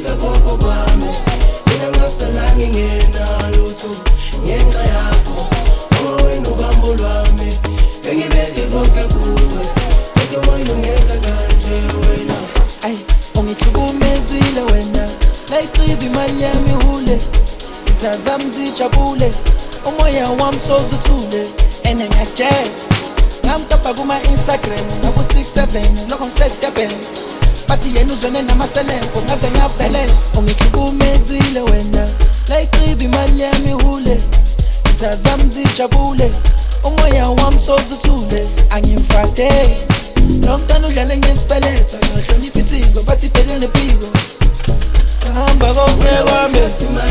ngibeke konke kwami mina ngasalangi ngenalutho ngenxa yakho ngoba wena ubambo lwami ngibeke konke kuwe kodwa wena ungenza kanje wena ay ungihlukumezile wena layiciba imali yami hule sitha zami zijabule umoya wami sozuthule ene ngiyakutshela ngamtopa kuma-Instagram naku-67 lokho ngisedebhele bathi yena uzwene namaselempo ngaze ngavele ungihlukumezile wena layiciba imali yami hule sitha zami zijabule umoya wami sozuthule angimfade lo mntwana udlale ngesibeletha ngahlonipha isiko bathi ibhekele nepiko hamba konke kwami